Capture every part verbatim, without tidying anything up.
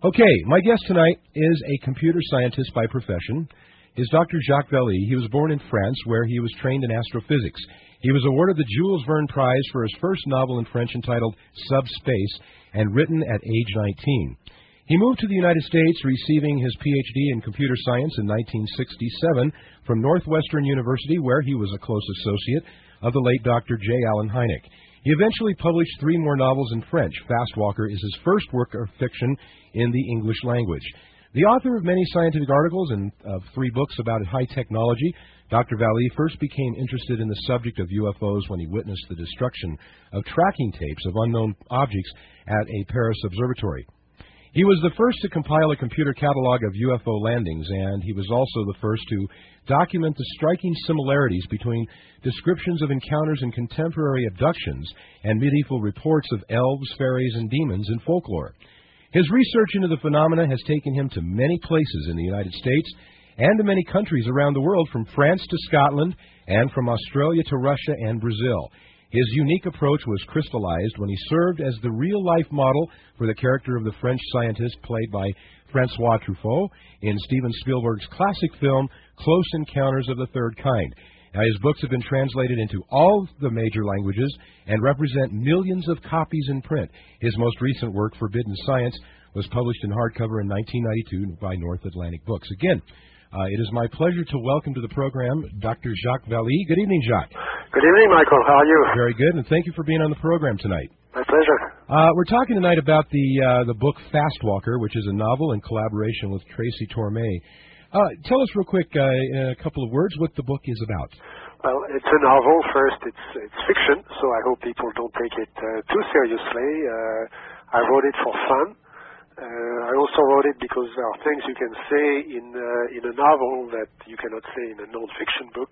Okay, my guest tonight is a computer scientist by profession. Is Doctor Jacques Vallée. He was born in France, where he was trained in astrophysics. He was awarded the Jules Verne Prize for his first novel in French entitled Subspace, and written at age nineteen. He moved to the United States, receiving his P H D in computer science in nineteen sixty-seven from Northwestern University, where he was a close associate of the late Doctor J. Allen Hynek. He eventually published three more novels in French. Fastwalker is his first work of fiction in the English language. The author of many scientific articles and of three books about high technology, Doctor Vallée first became interested in the subject of U F Os when he witnessed the destruction of tracking tapes of unknown objects at a Paris observatory. He was the first to compile a computer catalog of U F O landings, and he was also the first to document the striking similarities between descriptions of encounters in contemporary abductions and medieval reports of elves, fairies, and demons in folklore. His research into the phenomena has taken him to many places in the United States and to many countries around the world, from France to Scotland and from Australia to Russia and Brazil. His unique approach was crystallized when he served as the real-life model for the character of the French scientist played by François Truffaut in Steven Spielberg's classic film Close Encounters of the Third Kind. Now, his books have been translated into all the major languages and represent millions of copies in print. His most recent work, Forbidden Science, was published in hardcover in nineteen ninety-two by North Atlantic Books. Again, uh, it is my pleasure to welcome to the program Doctor Jacques Vallée. Good evening, Jacques. Good evening, Michael. How are you? Very good, and thank you for being on the program tonight. My pleasure. Uh, we're talking tonight about the uh, the book Fastwalker, which is a novel in collaboration with Tracy Torme. Uh, tell us real quick, uh, in a couple of words, what the book is about. Well, it's a novel. First, it's it's fiction, so I hope people don't take it uh, too seriously. Uh, I wrote it for fun. Uh, I also wrote it because there are things you can say in uh, in a novel that you cannot say in a non-fiction book.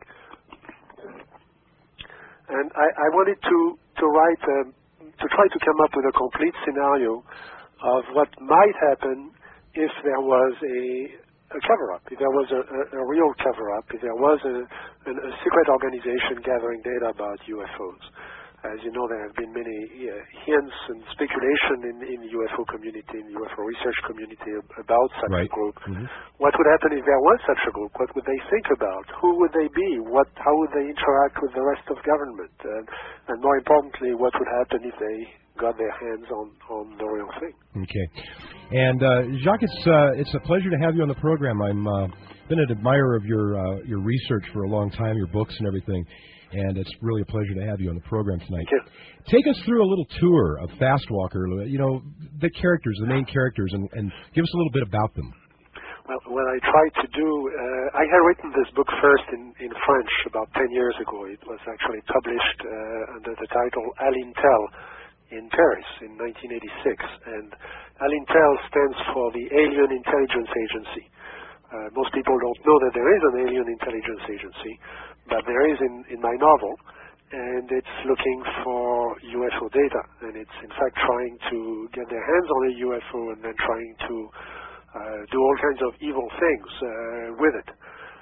And I, I wanted to to write um, to try to come up with a complete scenario of what might happen if there was a a cover-up, if there was a, a, a real cover-up, if there was a, a, a secret organization gathering data about U F Os. As you know, there have been many uh, hints and speculation in, in the U F O community, in the U F O research community about such right. a group. Mm-hmm. What would happen if there was such a group? What would they think about? Who would they be? What? How would they interact with the rest of government? And, and more importantly, what would happen if they got their hands on, on the real thing? Okay. And uh, Jacques, it's uh, it's a pleasure to have you on the program. I'm uh, been an admirer of your uh, your research for a long time, your books and everything, and it's really a pleasure to have you on the program tonight. Thank you. Take us through a little tour of Fastwalker. You know, the characters, the main characters, and, and give us a little bit about them. Well, what I tried to do, uh, I had written this book first in, in French about ten years ago. It was actually published uh, under the title Alintel in Paris in nineteen eighty-six, and Alintel stands for the Alien Intelligence Agency. Uh, most people don't know that there is an Alien Intelligence Agency, but there is in, in my novel, and it's looking for U F O data, and it's in fact trying to get their hands on a U F O and then trying to uh, do all kinds of evil things uh, with it.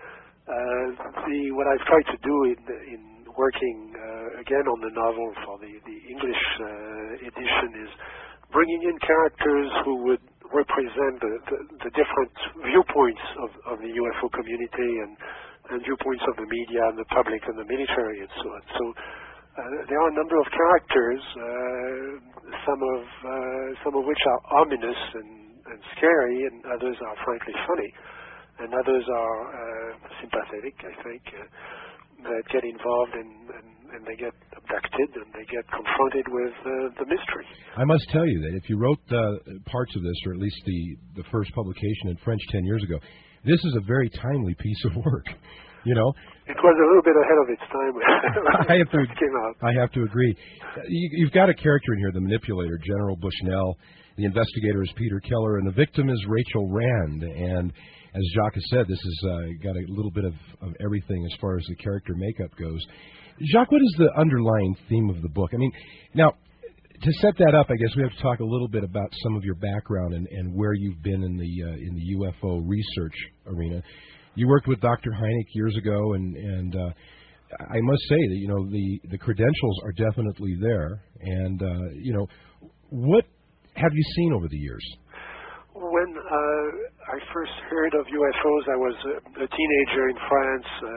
Uh, the, what I've tried to do in, in working uh, again on the novel for the, the English uh, edition is bringing in characters who would represent the, the, the different viewpoints of, of the U F O community and, and viewpoints of the media and the public and the military and so on. So uh, there are a number of characters, uh, some of uh, some of which are ominous and, and scary, and others are frankly funny, and others are uh, sympathetic, I think. Uh, that get involved and, and, and they get abducted and they get confronted with uh, the mystery. I must tell you that if you wrote uh, parts of this, or at least the, the first publication in French ten years ago, this is a very timely piece of work. You know, it was a little bit ahead of its time when I have to, it came out. I have to agree. You, you've got a character in here, the manipulator, General Bushnell. The investigator is Peter Keller, and the victim is Rachel Rand. And as Jacques has said, this has uh, got a little bit of, of everything as far as the character makeup goes. Jacques, what is the underlying theme of the book? I mean, now, to set that up, I guess we have to talk a little bit about some of your background and, and where you've been in the uh, in the U F O research arena. You worked with Doctor Hynek years ago, and, and uh, I must say that, you know, the, the credentials are definitely there. And, uh, you know, what have you seen over the years? when uh, I first heard of U F Os, I was a, a teenager in France, uh,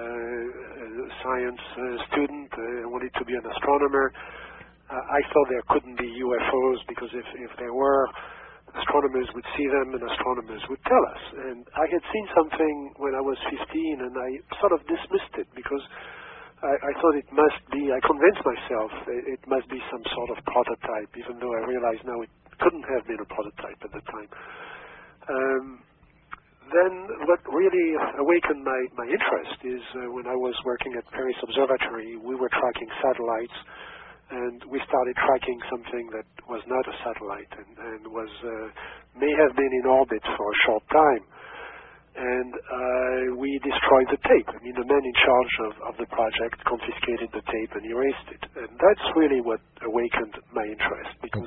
a science uh, student. I uh, wanted to be an astronomer. Uh, I thought there couldn't be U F Os because if, if there were, astronomers would see them and astronomers would tell us. And I had seen something when I was fifteen, and I sort of dismissed it because I, I thought it must be, I convinced myself it, it must be some sort of prototype, even though I realize now it couldn't have been a prototype at the time. Um, then what really awakened my, my interest is uh, when I was working at Paris Observatory, we were tracking satellites, and we started tracking something that was not a satellite and, and was uh, may have been in orbit for a short time. And uh, we destroyed the tape. I mean, the man in charge of, of the project confiscated the tape and erased it. And that's really what awakened my interest, because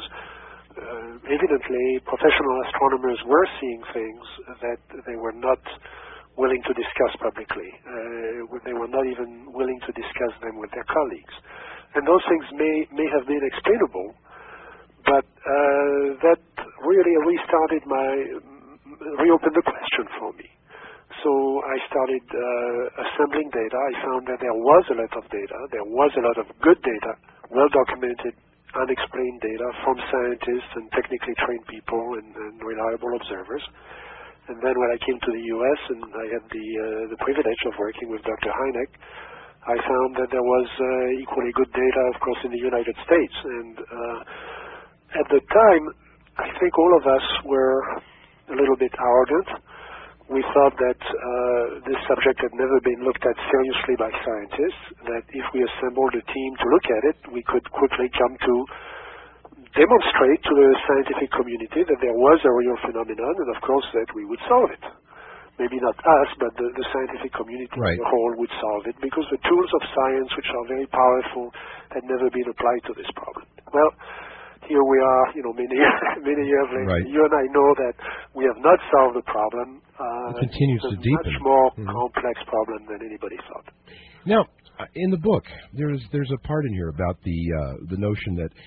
uh, evidently professional astronomers were seeing things that they were not willing to discuss publicly. Uh, they were not even willing to discuss them with their colleagues. And those things may, may have been explainable, but uh, that really restarted my, reopened the question for me. So I started uh, assembling data. I found that there was a lot of data. There was a lot of good data, well-documented, unexplained data from scientists and technically trained people and, and reliable observers. And then when I came to the U S and I had the, uh, the privilege of working with Doctor Hynek, I found that there was uh, equally good data, of course, in the United States. And uh, at the time, I think all of us were a little bit arrogant. We thought that uh, this subject had never been looked at seriously by scientists, that if we assembled a team to look at it, we could quickly come to demonstrate to the scientific community that there was a real phenomenon, and of course that we would solve it. Maybe not us, but the, the scientific community right. as a whole would solve it, because the tools of science, which are very powerful, had never been applied to this problem. Well, here we are, you know, many many years later. Right. You and I know that we have not solved the problem. Uh, it continues it's to a deepen. much more mm-hmm. complex problem than anybody thought. Now, in the book, there's there's a part in here about the uh, the notion that,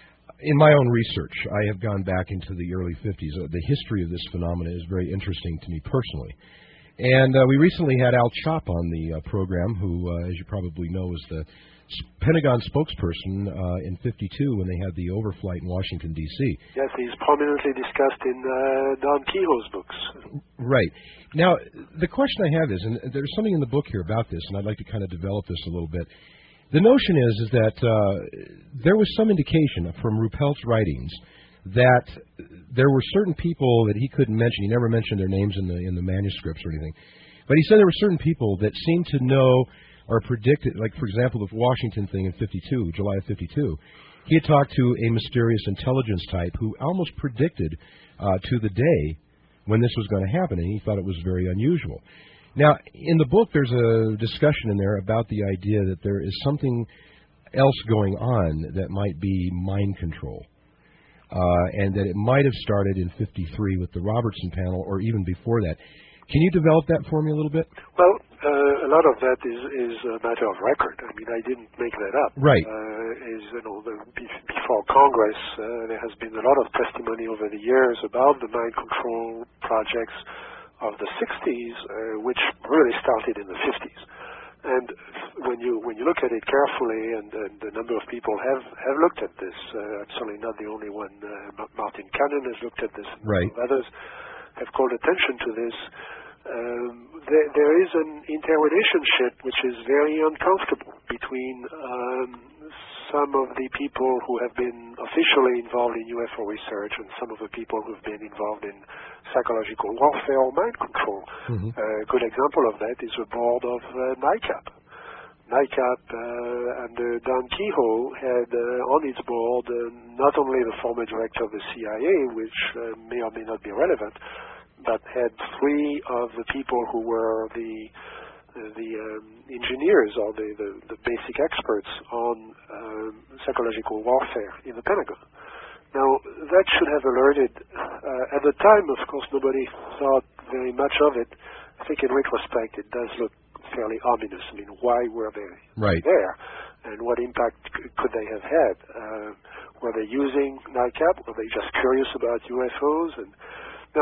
in my own research, I have gone back into the early fifties. Uh, the history of this phenomenon is very interesting to me personally. And uh, we recently had Al Chop on the uh, program, who, uh, as you probably know, was the Pentagon spokesperson uh, in fifty-two when they had the overflight in Washington, D C Yes, he's prominently discussed in uh, Don Kehoe's books. Right. Now, the question I have is, and there's something in the book here about this, and I'd like to kind of develop this a little bit. The notion is, is that uh, there was some indication from Ruppelt's writings that there were certain people that he couldn't mention. He never mentioned their names in the in the manuscripts or anything. But he said there were certain people that seemed to know or predicted, like, for example, the Washington thing in fifty-two, July of fifty-two. He had talked to a mysterious intelligence type who almost predicted uh, to the day when this was going to happen, and he thought it was very unusual. Now, in the book, there's a discussion in there about the idea that there is something else going on that might be mind control, uh, and that it might have started in fifty-three with the Robertson panel, or even before that. Can you develop that for me a little bit? Well, uh, a lot of that is, is a matter of record. I mean, I didn't make that up. Right. Uh, is, you know, the, before Congress, uh, there has been a lot of testimony over the years about the mind control projects of the sixties, uh, which really started in the fifties. And when you when you look at it carefully, and, and a number of people have, have looked at this, uh, I'm certainly not the only one. Uh, Martin Cannon has looked at this, and right. others have called attention to this. Um, there, there is an interrelationship which is very uncomfortable between um, some of the people who have been officially involved in U F O research and some of the people who have been involved in psychological warfare or mind control. Mm-hmm. Uh, a good example of that is the board of uh, NICAP. NICAP uh, and uh, Don Kehoe had uh, on its board uh, not only the former director of the C I A, which uh, may or may not be relevant, but had three of the people who were the uh, the um, engineers or the, the, the basic experts on um, psychological warfare in the Pentagon. Now, that should have alerted, uh, at the time, of course, nobody thought very much of it. I think in retrospect, it does look fairly ominous. I mean, why were they right. there? And what impact c- could they have had? Uh, were they using NICAP? Were they just curious about U F Os? And now,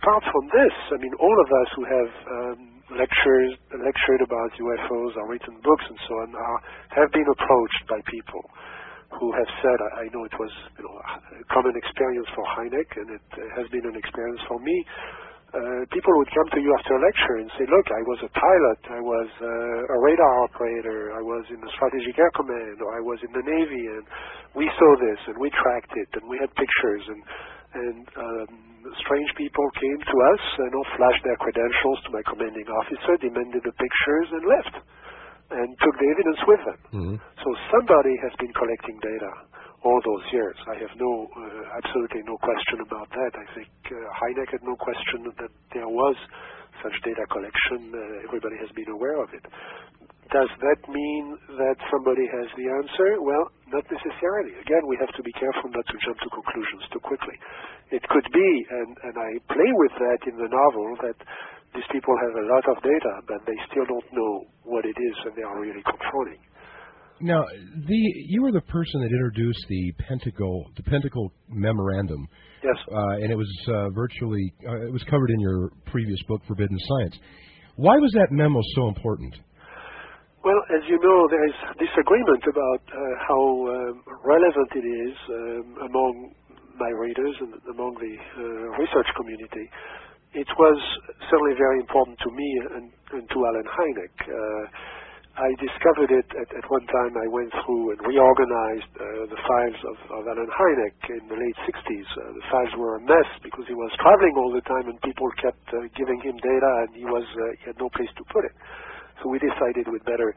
apart from this, I mean, all of us who have um, lectures, lectured about U F Os or written books and so on are, have been approached by people who have said, I, I know it was you know, a common experience for Hynek, and it uh, has been an experience for me. Uh, people would come to you after a lecture and say, look, I was a pilot, I was uh, a radar operator, I was in the Strategic Air Command, or I was in the Navy, and we saw this, and we tracked it, and we had pictures, and, and um, strange people came to us and all flashed their credentials to my commanding officer, demanded the pictures, and left, and took the evidence with them. Mm-hmm. So somebody has been collecting data all those years. I have no, uh, absolutely no question about that. I think uh, Hynek had no question that there was such data collection. Uh, everybody has been aware of it. Does that mean that somebody has the answer? Well, not necessarily. Again, we have to be careful not to jump to conclusions too quickly. It could be, and, and I play with that in the novel, that these people have a lot of data, but they still don't know what it is and they are really controlling. Now, the you were the person that introduced the Pentacle, the Pentacle Memorandum. Yes. Uh, and it was uh, virtually, uh, it was covered in your previous book, Forbidden Science. Why was that memo so important? Well, as you know, there is disagreement about uh, how um, relevant it is um, among my readers and among the uh, research community. It was certainly very important to me and, and to Allen Hynek. Uh, I discovered it at, at one time. I went through and reorganized uh, the files of, of Allen Hynek in the late sixties. Uh, the files were a mess because he was traveling all the time and people kept uh, giving him data and he was uh, he had no place to put it. So we decided we'd better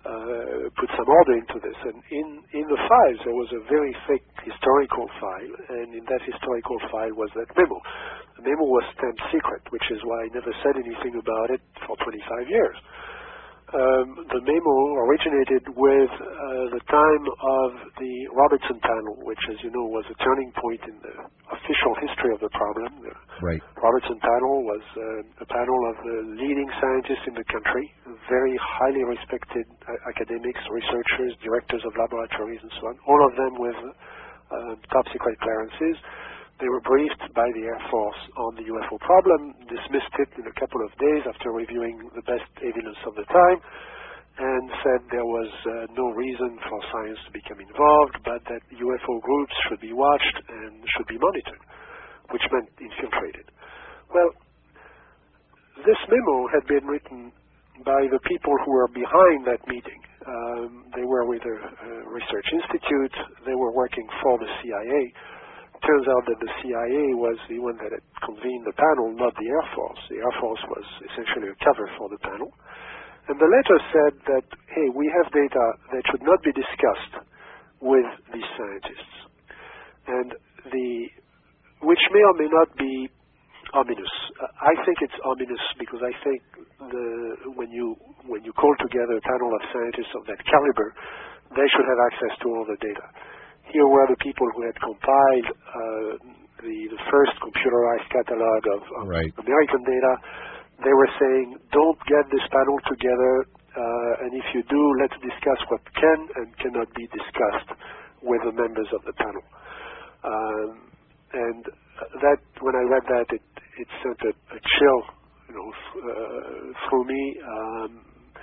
uh, put some order into this. And in, in the files there was a very thick historical file, and in that historical file was that memo. The memo was stamped secret, which is why I never said anything about it for twenty-five years. Um, the memo originated with uh, the time of the Robertson panel, which, as you know, was a turning point in the official history of the problem. The right. Robertson panel was uh, a panel of the leading scientists in the country, very highly respected uh, academics, researchers, directors of laboratories, and so on, all of them with uh, top-secret clearances. They were briefed by the Air Force on the U F O problem, dismissed it in a couple of days after reviewing the best evidence of the time, and said there was uh, no reason for science to become involved, but that U F O groups should be watched and should be monitored, which meant infiltrated. Well, this memo had been written by the people who were behind that meeting. Um, they were with a, a research institute. They were working for the C I A. Turns out that the C I A was the one that had convened the panel, not the Air Force. The Air Force was essentially a cover for the panel. And the letter said that, hey, we have data that should not be discussed with these scientists, and the which may or may not be ominous. Uh, I think it's ominous because I think the, when you when you call together a panel of scientists of that caliber, they should have access to all the data. Here were the people who had compiled uh, the, the first computerized catalog of, of right. American data. They were saying, don't get this panel together, uh, and if you do, let's discuss what can and cannot be discussed with the members of the panel. Um, and that, when I read that, it, it sent a, a chill, you know, uh, through me. Um,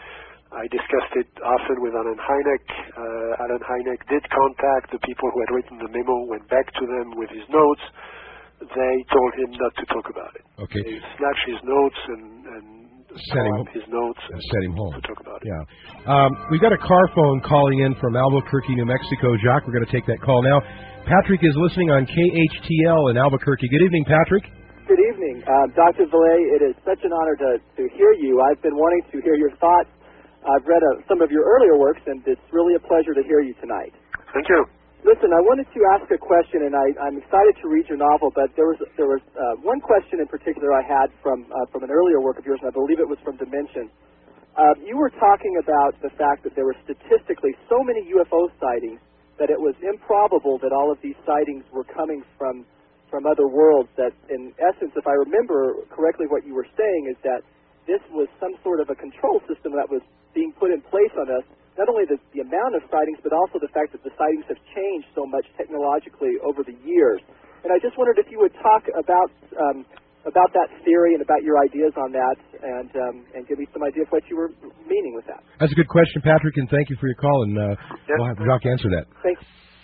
I discussed it often with Allen Hynek. Uh, Allen Hynek did contact the people who had written the memo, went back to them with his notes. They told him not to talk about it. Okay. They snatched his notes and, and sent him his notes and, and sent him home to talk about it. Yeah. Um, we've got a car phone calling in from Albuquerque, New Mexico. Jacques, we're going to take that call now. Patrick is listening on K H T L in Albuquerque. Good evening, Patrick. Good evening. Uh, Doctor Vallée, it is such an honor to, to hear you. I've been wanting to hear your thoughts. I've read uh, some of your earlier works, and it's really a pleasure to hear you tonight. Thank you. Listen, I wanted to ask a question, and I, I'm excited to read your novel, but there was there was uh, one question in particular I had from uh, from an earlier work of yours, and I believe it was from Dimension. Uh, you were talking about the fact that there were statistically so many U F O sightings that it was improbable that all of these sightings were coming from from other worlds, that in essence, if I remember correctly what you were saying, is that this was some sort of a control system that was being put in place on us, not only the, the amount of sightings, but also the fact that the sightings have changed so much technologically over the years. And I just wondered if you would talk about um, about that theory and about your ideas on that, and um, and give me some idea of what you were meaning with that. That's a good question, Patrick, and thank you for your call, and uh, yeah. we'll have Jacques answer that. Thanks.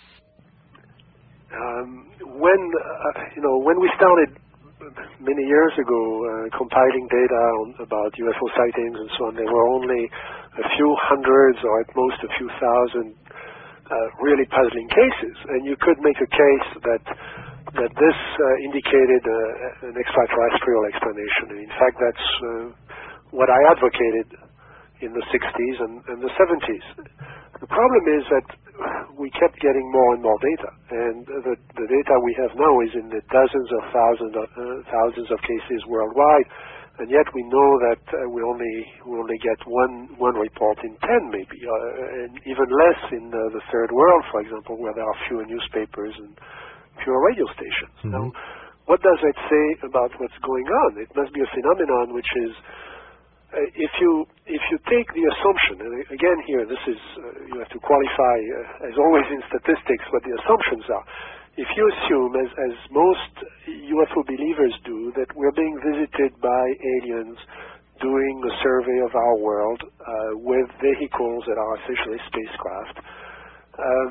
Um, when uh, you know when we started many years ago uh, compiling data on, about U F O sightings and so on, there were only a few hundreds or at most a few thousand uh, really puzzling cases, and you could make a case that that this uh, indicated uh, an extraterrestrial explanation. And in fact, that's uh, what I advocated in the sixties and, and the seventies. The problem is that we kept getting more and more data, and the, the data we have now is in the dozens of thousands of, uh, thousands of cases worldwide, and yet we know that uh, we only we only get one one report in ten, maybe, uh, and even less in uh, the third world, for example, where there are fewer newspapers and fewer radio stations. Mm-hmm. Now, what does that say about what's going on? It must be a phenomenon which is Uh, if you if you take the assumption, and again here, this is uh, you have to qualify, uh, as always in statistics, what the assumptions are. If you assume, as as most U F O believers do, that we're being visited by aliens doing a survey of our world uh, with vehicles that are essentially spacecraft, um,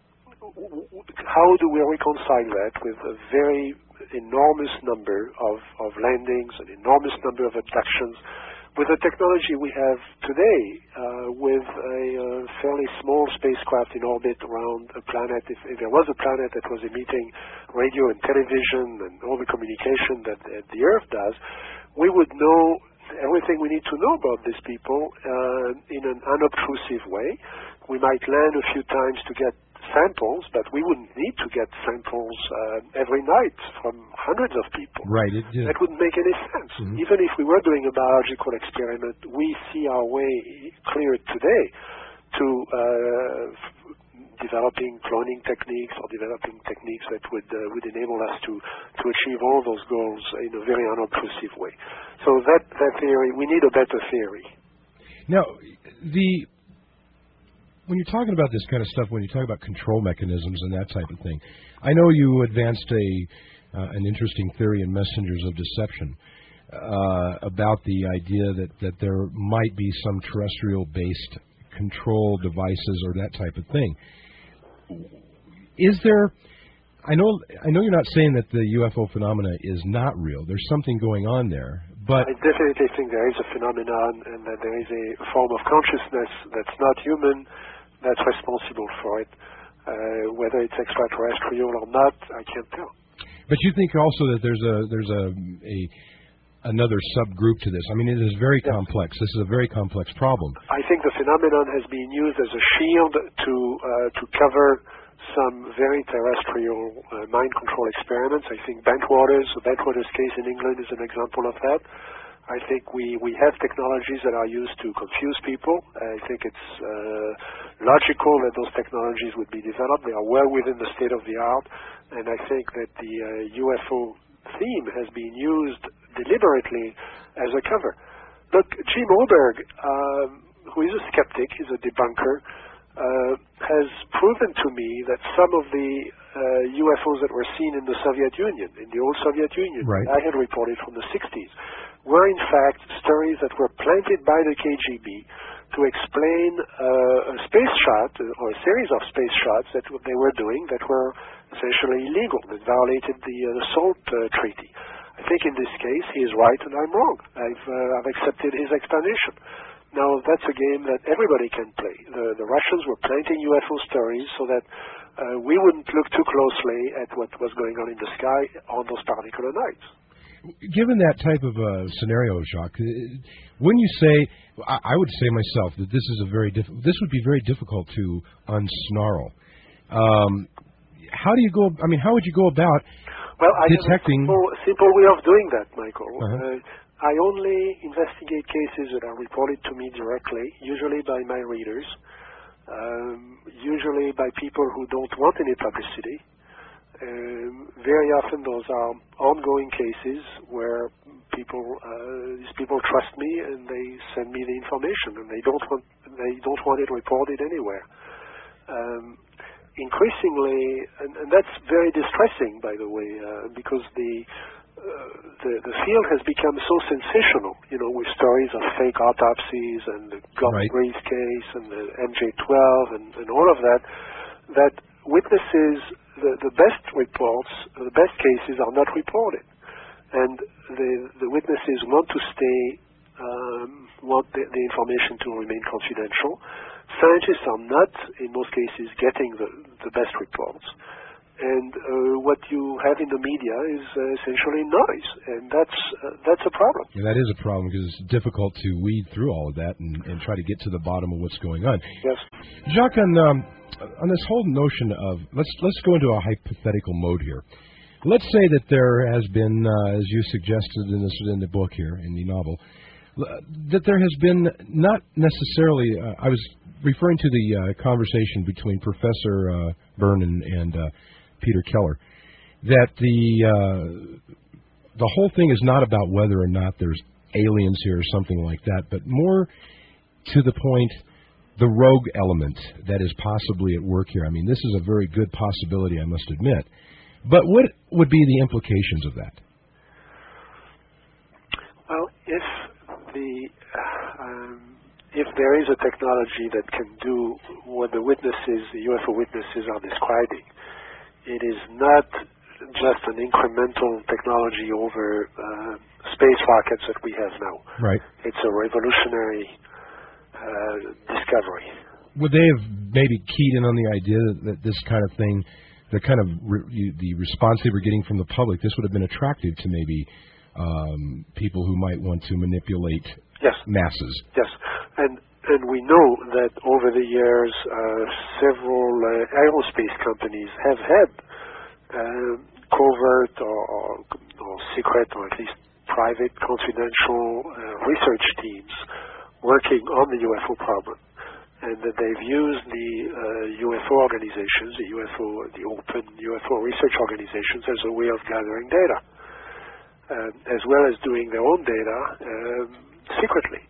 how do we reconcile that with a very enormous number of, of landings, an enormous number of abductions, with the technology we have today, uh, with a uh, fairly small spacecraft in orbit around a planet? If, if there was a planet that was emitting radio and television and all the communication that, that the Earth does, we would know everything we need to know about these people uh, in an unobtrusive way. We might land a few times to get samples, but we wouldn't need to get samples uh, every night from hundreds of people. Right. It, yeah. That wouldn't make any sense. Mm-hmm. Even if we were doing a biological experiment, we see our way clear today to uh, f- developing cloning techniques or developing techniques that would uh, would enable us to, to achieve all those goals in a very unobtrusive way. So that, that theory, we need a better theory. Now, the when you're talking about this kind of stuff, when you talk about control mechanisms and that type of thing, I know you advanced a uh, an interesting theory in Messengers of Deception uh, about the idea that, that there might be some terrestrial-based control devices or that type of thing. Is there? I know I know you're not saying that the U F O phenomena is not real. There's something going on there, but I definitely think there is a phenomenon and that there is a form of consciousness that's not human that's responsible for it. Uh, whether it's extraterrestrial or not, I can't tell. But you think also that there's a there's a, a another subgroup to this. I mean, it is very yes. complex. This is a very complex problem. I think the phenomenon has been used as a shield to uh, to cover some very terrestrial uh, mind control experiments. I think Bentwaters, the Bentwaters case in England is an example of that. I think we, we have technologies that are used to confuse people. I think it's uh, logical that those technologies would be developed. They are well within the state of the art, and I think that the uh, U F O theme has been used deliberately as a cover. Look, Jim Oberg, um, who is a skeptic, he's a debunker, uh, has proven to me that some of the uh, U F Os that were seen in the Soviet Union, in the old Soviet Union, right. I had reported from the sixties, were in fact stories that were planted by the K G B to explain uh, a space shot or a series of space shots that they were doing that were essentially illegal, that violated the, uh, the SALT uh, Treaty. I think in this case he is right and I'm wrong. I've, uh, I've accepted his explanation. Now that's a game that everybody can play. The, the Russians were planting U F O stories so that uh, we wouldn't look too closely at what was going on in the sky on those particular nights. Given that type of uh, scenario, Jacques, when you say, I, I would say myself that this is a very diff- this would be very difficult to unsnarl. Um, how do you go? I mean, how would you go about well, I detecting? Have a simple, simple way of doing that, Michael. Uh-huh. Uh, I only investigate cases that are reported to me directly, usually by my readers, um, usually by people who don't want any publicity. Um, very often those are ongoing cases where people uh, these people trust me and they send me the information and they don't want they don't want it reported anywhere. Um, increasingly, and, and that's very distressing, by the way, uh, because the the, the field has become so sensational, you know, with stories of fake autopsies and the Gulf Right. briefcase and the M J twelve and, and all of that, that witnesses, the, the best reports, the best cases are not reported. And the, the witnesses want to stay, um, want the, the information to remain confidential. Scientists are not, in most cases, getting the, the best reports. And uh, what you have in the media is uh, essentially noise, and that's uh, that's a problem. Yeah, that is a problem because it's difficult to weed through all of that and, and try to get to the bottom of what's going on. Yes. Jacques, on, um, on this whole notion of, let's let's go into a hypothetical mode here. Let's say that there has been, uh, as you suggested in this in the book here, in the novel, that there has been not necessarily, uh, I was referring to the uh, conversation between Professor uh, Vernon and uh, Peter Keller, that the uh, the whole thing is not about whether or not there's aliens here or something like that, but more to the point, the rogue element that is possibly at work here. I mean, this is a very good possibility, I must admit. But what would be the implications of that? Well, if the uh, um, if there is a technology that can do what the witnesses, the U F O witnesses, are describing, it is not just an incremental technology over uh, space rockets that we have now. Right. It's a revolutionary uh, discovery. Would they have maybe keyed in on the idea that, that this kind of thing, the kind of re- the response they were getting from the public, this would have been attractive to maybe um, people who might want to manipulate yes. masses? Yes. And and we know that over the years, uh, several uh, aerospace companies have had uh, covert or, or, or secret or at least private confidential uh, research teams working on the U F O problem, and that they've used the uh, U F O organizations, the U F O, the open U F O research organizations, as a way of gathering data, uh, as well as doing their own data um, secretly.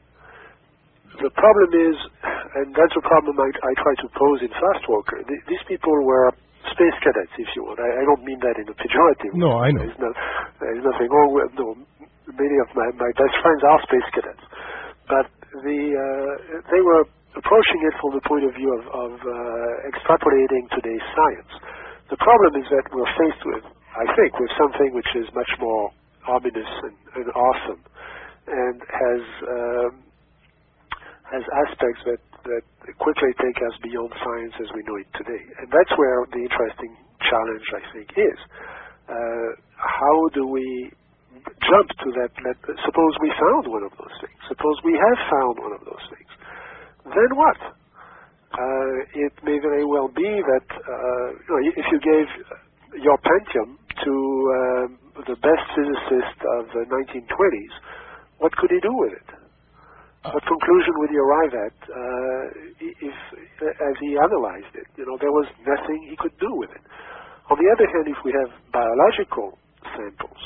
The problem is, and that's a problem I, I try to pose in Fast Walker, th- these people were space cadets, if you want. I, I don't mean that in a pejorative way. No, I know. There's, no, there's nothing wrong with no. Many of my, my best friends are space cadets. But the uh, they were approaching it from the point of view of, of uh, extrapolating today's science. The problem is that we're faced with, I think, with something which is much more ominous and, and awesome, and has um, has aspects that, that quickly take us beyond science as we know it today. And that's where the interesting challenge, I think, is. Uh, how do we jump to that? Let, suppose we found one of those things. Suppose we have found one of those things. Then what? Uh, it may very well be that uh, you know, if you gave your Pentium to um, the best physicist of the nineteen twenties, what could he do with it? What conclusion would he arrive at uh, if, as he analyzed it? You know, there was nothing he could do with it. On the other hand, if we have biological samples,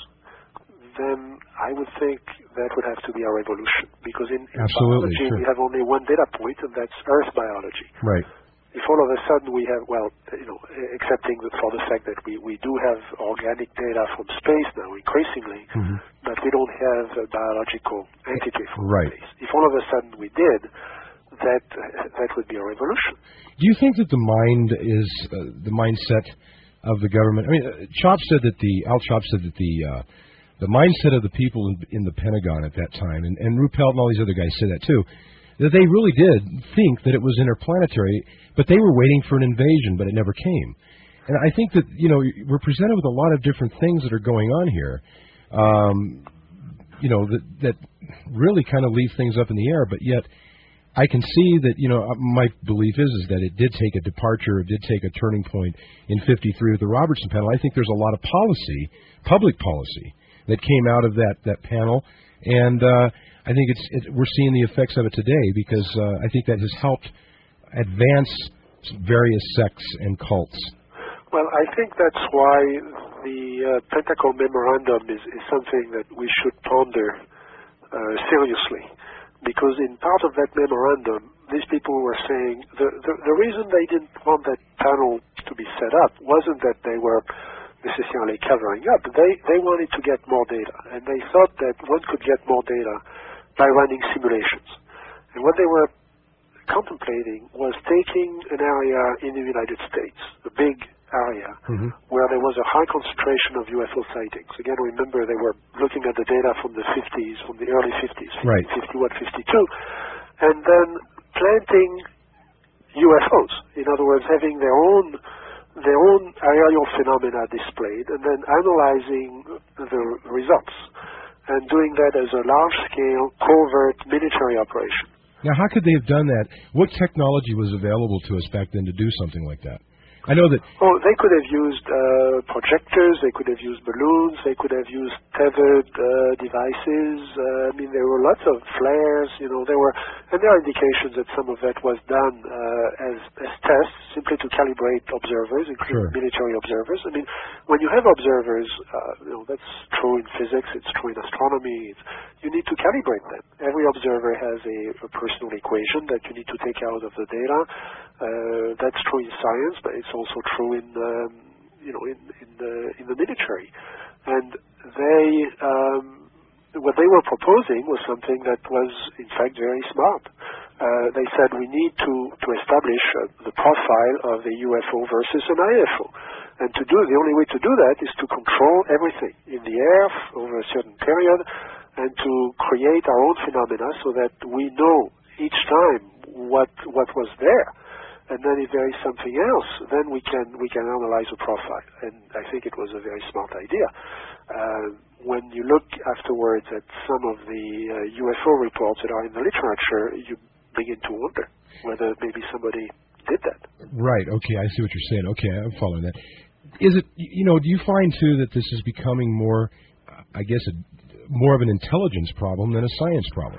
then I would think that would have to be a revolution, because in, in biology sure. we have only one data point, and that's Earth biology. Right. If all of a sudden we have, well, you know, accepting the, for the fact that we, we do have organic data from space now increasingly, mm-hmm. but we don't have a biological entity from right. space. If all of a sudden we did, that uh, that would be a revolution. Do you think that the mind is uh, the mindset of the government? I mean, uh, Chop said that the Al Chop said that the uh, the mindset of the people in, in the Pentagon at that time, and, and Ruppelt and all these other guys said that too, that they really did think that it was interplanetary, but they were waiting for an invasion, but it never came. And I think that, you know, we're presented with a lot of different things that are going on here, um, you know, that, that really kind of leave things up in the air, but yet I can see that, you know, my belief is, is that it did take a departure, it did take a turning point in fifty-three with the Robertson panel. I think there's a lot of policy, public policy, that came out of that, that panel, and uh, I think it's it, we're seeing the effects of it today, because uh, I think that has helped advance various sects and cults. Well, I think that's why the uh, Pentagon Memorandum is, is something that we should ponder uh, seriously, because in part of that memorandum, these people were saying the, the, the reason they didn't want that panel to be set up wasn't that they were necessarily covering up. They they wanted to get more data, and they thought that one could get more data by running simulations. And what they were contemplating was taking an area in the United States, a big area, mm-hmm. where there was a high concentration of U F O sightings. Again, remember, they were looking at the data from the fifties, from the early fifties, right. fifty-one, fifty-two, and then planting U F Os. In other words, having their own their own aerial phenomena displayed, and then analyzing the results, and doing that as a large-scale, covert military operation. Now, how could they have done that? What technology was available to us back then to do something like that? I know that... Oh, they could have used uh, projectors, they could have used balloons, they could have used tethered uh, devices. Uh, I mean, there were lots of flares, you know, there were... And there are indications that some of that was done uh, as, as tests, simply to calibrate observers, including sure. military observers. I mean, when you have observers, uh, you know, that's true in physics, it's true in astronomy, it's, you need to calibrate them. Every observer has a, a personal equation that you need to take out of the data. Uh, that's true in science, but it's also true in um, you know in in the in the military. And they um, what they were proposing was something that was in fact very smart. Uh, they said we need to to establish uh, the profile of a U F O versus an I F O, and to do the only way to do that is to control everything in the air over a certain period, and to create our own phenomena so that we know each time what what was there. And then if there is something else, then we can we can analyze a profile. And I think it was a very smart idea. Uh, when you look afterwards at some of the uh, U F O reports that are in the literature, you begin to wonder whether maybe somebody did that. Right. Okay, I see what you're saying. Okay, I'm following that. Is it, you know, do you find, too, that this is becoming more, I guess, a, more of an intelligence problem than a science problem?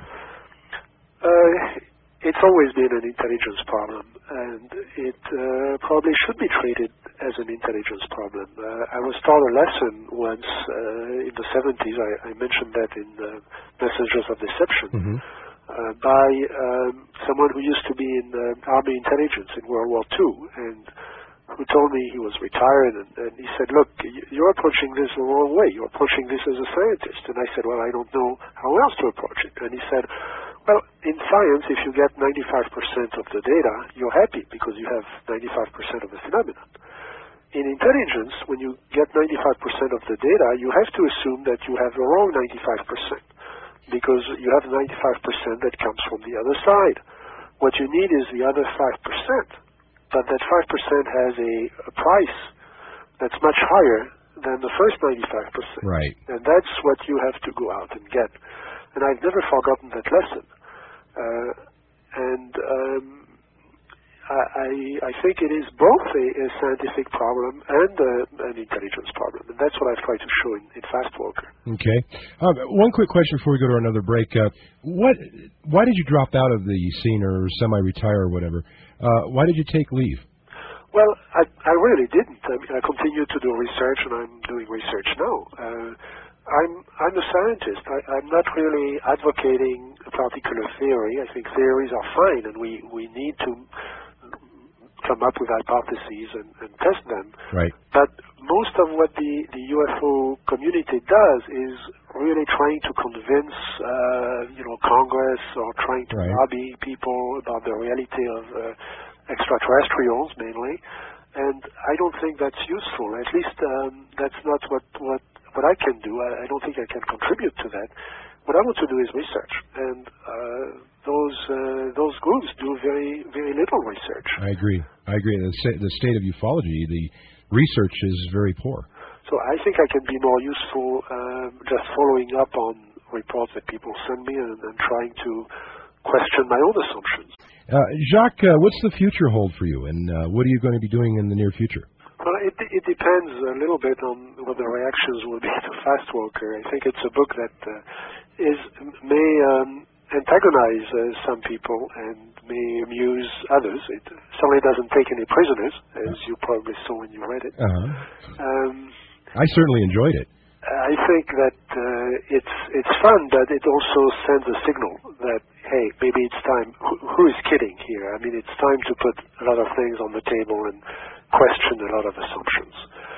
Uh, It's always been an intelligence problem, and it uh, probably should be treated as an intelligence problem. Uh, I was taught a lesson once uh, in the seventies, I, I mentioned that in uh, Messengers of Deception, mm-hmm. uh, by um, someone who used to be in uh, Army intelligence in World War Two, and who told me he was retired, and, and he said, look, you're approaching this the wrong way. You're approaching this as a scientist. And I said, well, I don't know how else to approach it. And he said, well, in science, if you get ninety-five percent of the data, you're happy because you have ninety-five percent of the phenomenon. In intelligence, when you get ninety-five percent of the data, you have to assume that you have the wrong ninety-five percent because you have ninety-five percent that comes from the other side. What you need is the other five percent, but that five percent has a, a price that's much higher than the first ninety-five percent. Right. And that's what you have to go out and get. And I've never forgotten that lesson. Uh, and um, I, I, I think it is both a, a scientific problem and a, an intelligence problem. And that's what I've tried to show in, in Fastwalker. Okay. Um, one quick question before we go to another break. Uh, what? Why did you drop out of the scene or semi-retire or whatever? Uh, why did you take leave? Well, I, I really didn't. I mean, I continued to do research, and I'm doing research now. Uh, I'm I'm a scientist. I, I'm not really advocating a particular theory. I think theories are fine, and we, we need to come up with hypotheses and, and test them. Right. But most of what the, the U F O community does is really trying to convince, uh, you know, Congress or trying to right. lobby people about the reality of uh, extraterrestrials, mainly. And I don't think that's useful. At least um, that's not what, what, what I can do. I, I don't think I can contribute to that. What I want to do is research, and uh, those uh, those groups do very very little research. I agree. I agree. The, the state of ufology, the research is very poor. So I think I can be more useful um, just following up on reports that people send me and, and trying to question my own assumptions. Uh, Jacques, uh, what's the future hold for you, and uh, what are you going to be doing in the near future? Well, it, it depends a little bit on what the reactions will be to Fastwalker. I think it's a book that uh, is may um, antagonize uh, some people and may amuse others. It certainly doesn't take any prisoners, as you probably saw when you read it. Uh-huh. Um, I certainly enjoyed it. I think that uh, it's it's fun, but it also sends a signal that, hey, maybe it's time. Who, who is kidding here? I mean, it's time to put a lot of things on the table and question a lot of assumptions. Uh,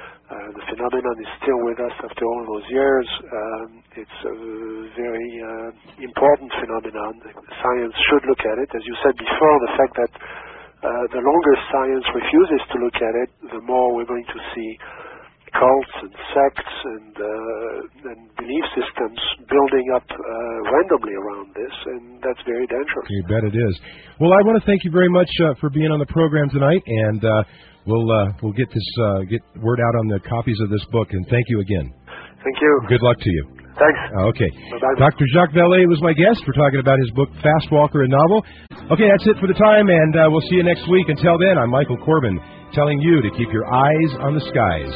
the phenomenon is still with us after all those years. Um, it's a very uh, important phenomenon. Science should look at it. As you said before, the fact that uh, the longer science refuses to look at it, the more we're going to see cults and sects and, uh, and belief systems building up uh, randomly around this, and that's very dangerous. You bet it is. Well, I want to thank you very much uh, for being on the program tonight, and uh, we'll uh, we'll get this uh, get word out on the copies of this book. And thank you again. Thank you. Good luck to you. Thanks. Uh, okay. Bye-bye. Doctor Jacques Vallée was my guest. We're talking about his book, Fast Walker, a novel. Okay, that's it for the time, and uh, we'll see you next week. Until then, I'm Michael Corbin, telling you to keep your eyes on the skies.